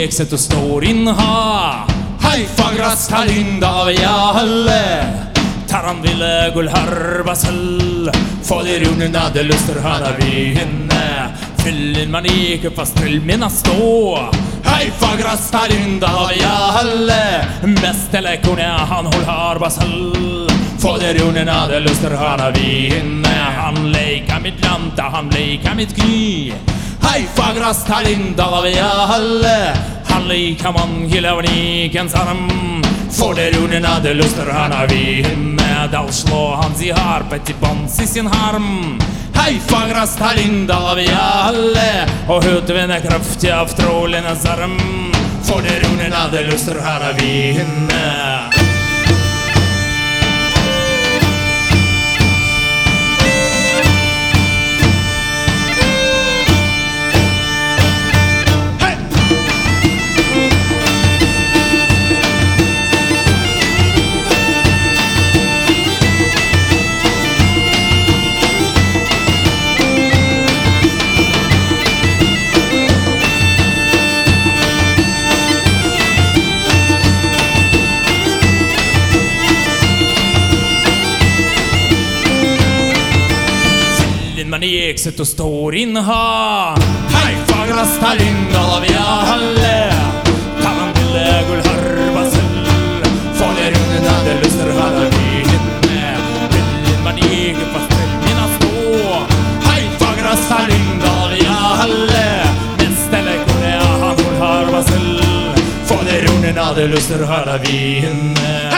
Ekset og står inha Haifa gras talinda av jahalle Taran ville gulhar basel Få de runina de luster hana vi henne Fyllin man ikke fast til minna stå Haifa gras talinda av jahalle Mest elekone han har basel Få de runina de luster hana vi henne Han leika mitt lanta, han leika mitt gny Haifa gras talinda av jahalle Han leika man hela vnikens arm Får de runina de luster hana vi henne Dal slå hans i harpet i bons i sin harm Haifa gras talinda av jahalle Og hudvene kraftig av trålenes arm Får de runina de luster hana vi henne Man ekset og står inha Haifa gras talinda av jahalle Taran ville gulhar basel Få de runina de luster hana vi henne Vill man ikke fast til minna stå Haifa gras talinda av jahalle Mest elekone han gulhar basel Få de runina de luster hana vi henne